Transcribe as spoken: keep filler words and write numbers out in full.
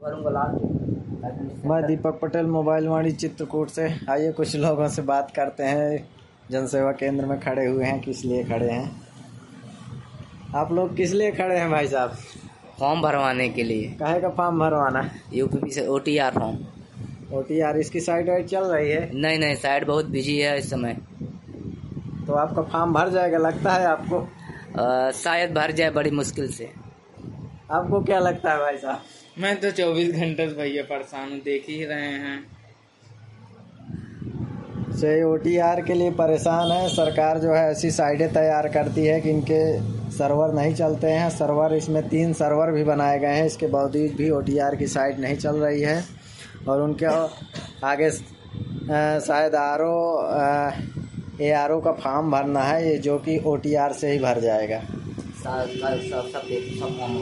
करूँगा लास्ट। मैं दीपक पटेल, मोबाइल वाणी चित्रकूट से। आइए कुछ लोगों से बात करते हैं। जनसेवा केंद्र में खड़े हुए हैं, किस लिए खड़े हैं? आप लोग किस लिए खड़े हैं भाई साहब? फॉर्म भरवाने के लिए। काहे का फॉर्म भरवाना है? यूपी से O T R form. O T R, इसकी साइट वाइट चल रही है? नहीं नहीं, साइट बहुत बिजी है इस समय। तो आपका फॉर्म भर जाएगा लगता है आपको? आ, शायद भर जाए, बड़ी मुश्किल से। आपको क्या लगता है भाई साहब? मैं तो चौबीस घंटे से भैया परेशान हूँ, देख ही रहे हैं। से ओ टी आर के लिए परेशान है। सरकार जो है ऐसी साइटें तैयार करती है कि इनके सर्वर नहीं चलते हैं। सर्वर इसमें तीन सर्वर भी बनाए गए हैं, इसके बावजूद भी ओ टी आर की साइट नहीं चल रही है। और उनके आगे शायद R O A R O का फॉर्म भरना है, ये जो कि ओ टी आर से ही भर जाएगा। सब सब सब सब